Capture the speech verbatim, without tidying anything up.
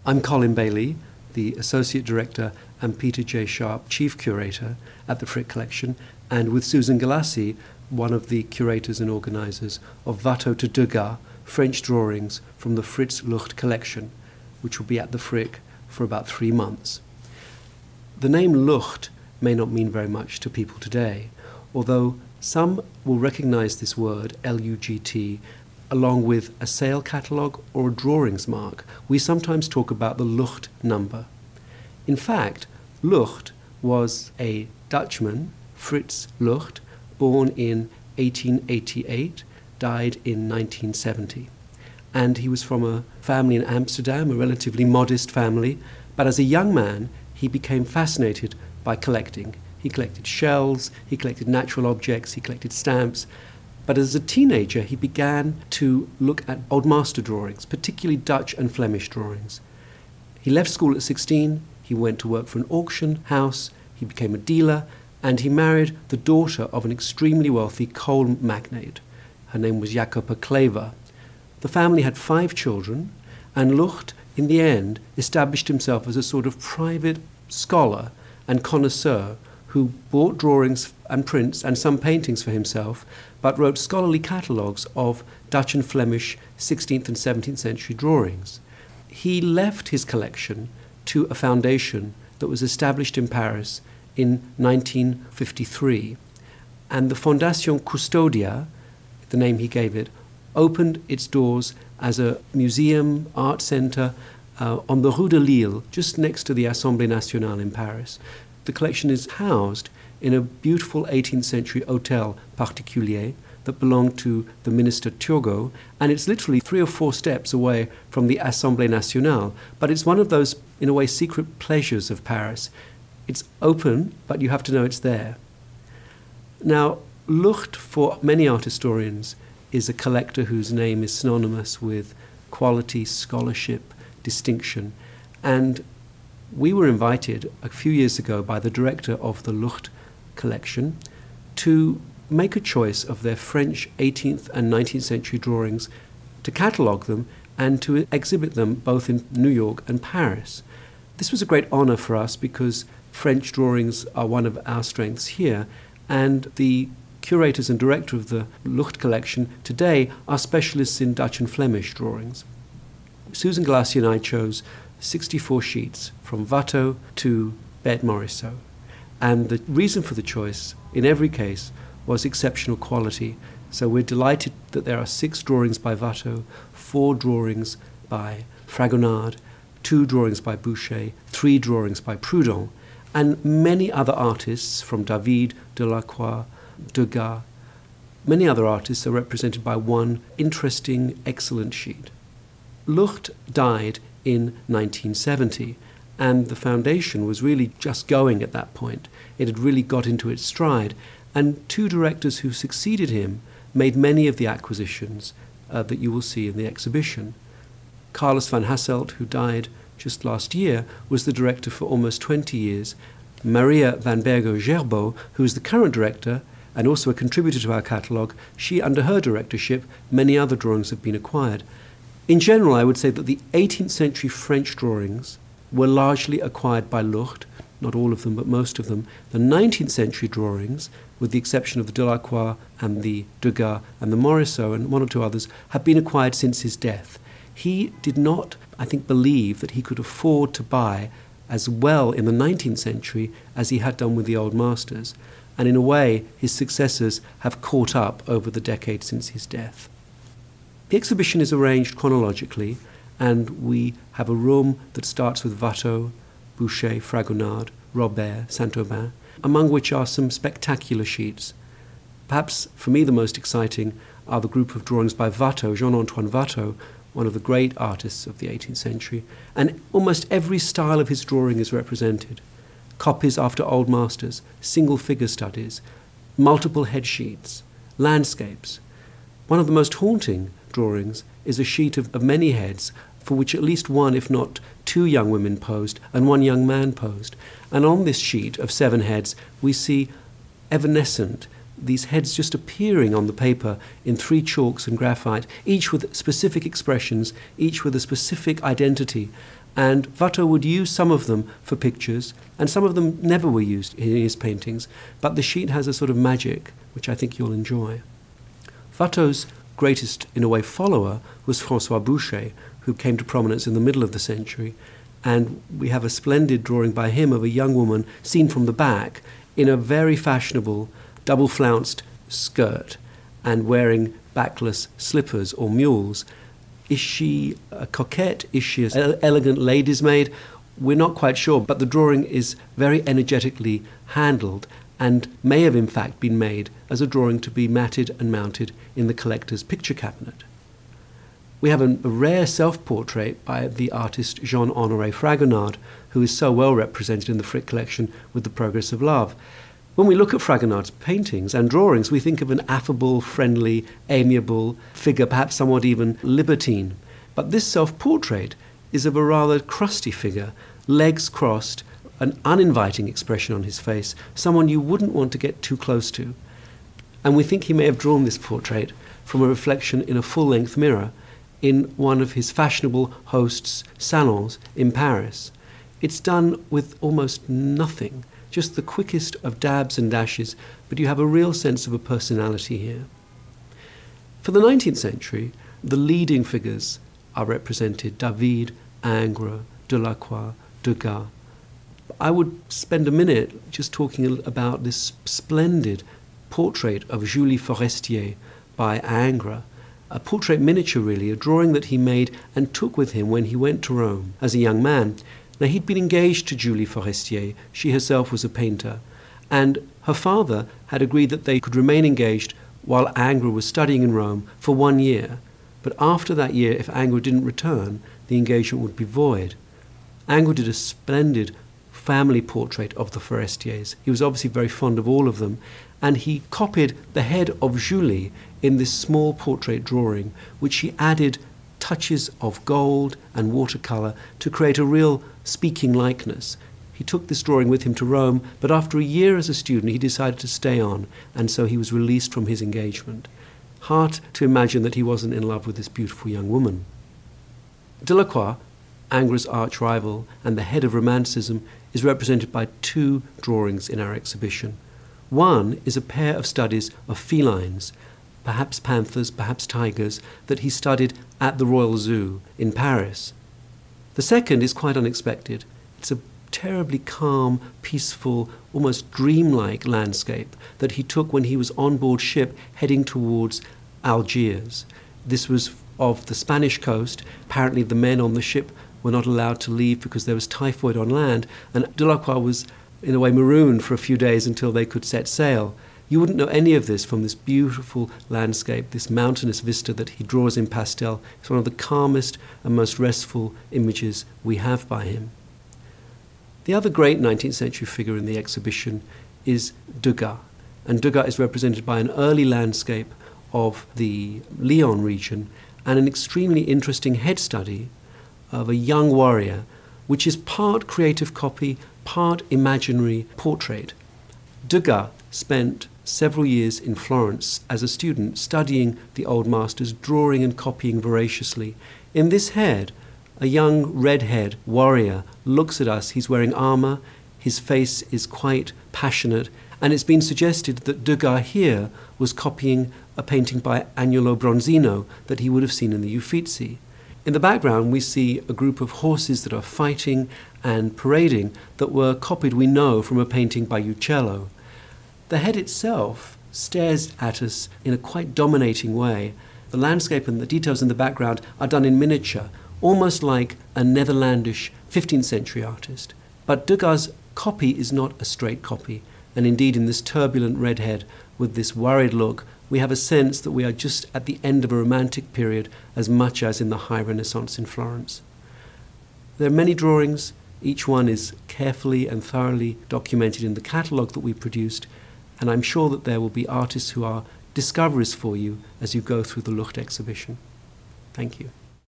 I'm Colin Bailey, the Associate Director, and Peter J. Sharp, Chief Curator at the Frick Collection, and with Susan Galassi, one of the curators and organisers of Watteau to Degas, French drawings from the Fritz Lucht Collection, which will be at the Frick for about three months. The name Lucht may not mean very much to people today, although some will recognise this word, L U G T, along with a sale catalogue or a drawings mark. We sometimes talk about the Lucht number. In fact, Lucht was a Dutchman, Fritz Lucht, born in eighteen eighty-eight, died in nineteen seventy. And he was from a family in Amsterdam, a relatively modest family, but as a young man, he became fascinated by collecting. He collected shells, he collected natural objects, he collected stamps. But as a teenager, he began to look at Old Master drawings, particularly Dutch and Flemish drawings. He left school at sixteen, he went to work for an auction house, he became a dealer, and he married the daughter of an extremely wealthy coal magnate. Her name was Jacoba Klever. The family had five children, and Lucht, in the end, established himself as a sort of private scholar and connoisseur who bought drawings and prints and some paintings for himself, but wrote scholarly catalogues of Dutch and Flemish sixteenth and seventeenth century drawings. He left his collection to a foundation that was established in Paris in nineteen fifty-three. And the Fondation Custodia, the name he gave it, opened its doors as a museum, art centre uh, on the Rue de Lille, just next to the Assemblée Nationale in Paris. The collection is housed in a beautiful eighteenth century hôtel particulier that belonged to the minister Turgot, and it's literally three or four steps away from the Assemblée Nationale. But it's one of those, in a way, secret pleasures of Paris. It's open, but you have to know it's there. Now, Lucht, for many art historians, is a collector whose name is synonymous with quality, scholarship, distinction. And we were invited a few years ago by the director of the Lucht collection to make a choice of their French eighteenth and nineteenth century drawings, to catalogue them and to exhibit them both in New York and Paris. This was a great honour for us because French drawings are one of our strengths here, and the curators and director of the Lucht collection today are specialists in Dutch and Flemish drawings. Susan Galassi and I chose sixty-four sheets from Watteau to Bête Morisot. And the reason for the choice, in every case, was exceptional quality. So we're delighted that there are six drawings by Watteau, four drawings by Fragonard, two drawings by Boucher, three drawings by Prudhon, and many other artists from David, Delacroix, Degas. Many other artists are represented by one interesting, excellent sheet. Lucht died in nineteen seventy, and the foundation was really just going at that point. It had really got into its stride, and two directors who succeeded him made many of the acquisitions uh, that you will see in the exhibition. Carlos van Hasselt, who died just last year, was the director for almost twenty years. Maria van Bergo-Gerbeau, who is the current director and also a contributor to our catalogue, she, under her directorship, many other drawings have been acquired. In general, I would say that the eighteenth century French drawings were largely acquired by Lucht, not all of them, but most of them. The nineteenth century drawings, with the exception of the Delacroix and the Degas and the Morisot and one or two others, have been acquired since his death. He did not, I think, believe that he could afford to buy as well in the nineteenth century as he had done with the old masters. And in a way, his successors have caught up over the decades since his death. The exhibition is arranged chronologically, and we have a room that starts with Watteau, Boucher, Fragonard, Robert, Saint-Aubin, among which are some spectacular sheets. Perhaps for me the most exciting are the group of drawings by Watteau, Jean-Antoine Watteau, one of the great artists of the eighteenth century, and almost every style of his drawing is represented. Copies after old masters, single figure studies, multiple head sheets, landscapes. One of the most haunting drawings is a sheet of, of many heads for which at least one, if not two young women posed and one young man posed. And on this sheet of seven heads, we see evanescent, these heads just appearing on the paper in three chalks and graphite, each with specific expressions, each with a specific identity. And Watteau would use some of them for pictures, and some of them never were used in his paintings, but the sheet has a sort of magic, which I think you'll enjoy. Watteau's greatest, in a way, follower was François Boucher, who came to prominence in the middle of the century, and we have a splendid drawing by him of a young woman seen from the back in a very fashionable double-flounced skirt and wearing backless slippers or mules. Is she a coquette? Is she an elegant lady's maid? We're not quite sure, but the drawing is very energetically handled and may have in fact been made as a drawing to be matted and mounted in the collector's picture cabinet. We have a, a rare self-portrait by the artist Jean-Honoré Fragonard, who is so well represented in the Frick collection with The Progress of Love. When we look at Fragonard's paintings and drawings, we think of an affable, friendly, amiable figure, perhaps somewhat even libertine. But this self-portrait is of a rather crusty figure, legs crossed, an uninviting expression on his face, someone you wouldn't want to get too close to. And we think he may have drawn this portrait from a reflection in a full-length mirror in one of his fashionable host's salons in Paris. It's done with almost nothing, just the quickest of dabs and dashes, but you have a real sense of a personality here. For the nineteenth century, the leading figures are represented: David, Ingres, Delacroix, Degas. I would spend a minute just talking about this splendid portrait of Julie Forestier by Ingres, a portrait miniature really, a drawing that he made and took with him when he went to Rome as a young man. Now, he'd been engaged to Julie Forestier. She herself was a painter, and her father had agreed that they could remain engaged while Ingres was studying in Rome for one year. But after that year, if Ingres didn't return, the engagement would be void. Ingres did a splendid family portrait of the Forestiers. He was obviously very fond of all of them, and he copied the head of Julie in this small portrait drawing, which he added touches of gold and watercolor to create a real speaking likeness. He took this drawing with him to Rome, but after a year as a student, he decided to stay on, and so he was released from his engagement. Hard to imagine that he wasn't in love with this beautiful young woman. Delacroix, Ingres' arch rival and the head of Romanticism, is represented by two drawings in our exhibition. One is a pair of studies of felines, perhaps panthers, perhaps tigers, that he studied at the Royal Zoo in Paris. The second is quite unexpected. It's a terribly calm, peaceful, almost dreamlike landscape that he took when he was on board ship heading towards Algiers. This was of the Spanish coast. Apparently the men on the ship were not allowed to leave because there was typhoid on land, and Delacroix was in a way marooned for a few days until they could set sail. You wouldn't know any of this from this beautiful landscape, this mountainous vista that he draws in pastel. It's one of the calmest and most restful images we have by him. The other great nineteenth century figure in the exhibition is Degas, and Degas is represented by an early landscape of the Lyon region and an extremely interesting head study of a young warrior, which is part creative copy, part imaginary portrait. Degas spent several years in Florence as a student studying the old masters, drawing and copying voraciously. In this head, a young red-haired warrior looks at us. He's wearing armor, his face is quite passionate, and it's been suggested that Degas here was copying a painting by Agnolo Bronzino that he would have seen in the Uffizi. In the background, we see a group of horses that are fighting and parading that were copied, we know, from a painting by Uccello. The head itself stares at us in a quite dominating way. The landscape and the details in the background are done in miniature, almost like a Netherlandish fifteenth century artist. But Degas' copy is not a straight copy, and indeed in this turbulent red head with this worried look, we have a sense that we are just at the end of a romantic period as much as in the High Renaissance in Florence. There are many drawings. Each one is carefully and thoroughly documented in the catalogue that we produced, and I'm sure that there will be artists who are discoveries for you as you go through the Lucht exhibition. Thank you.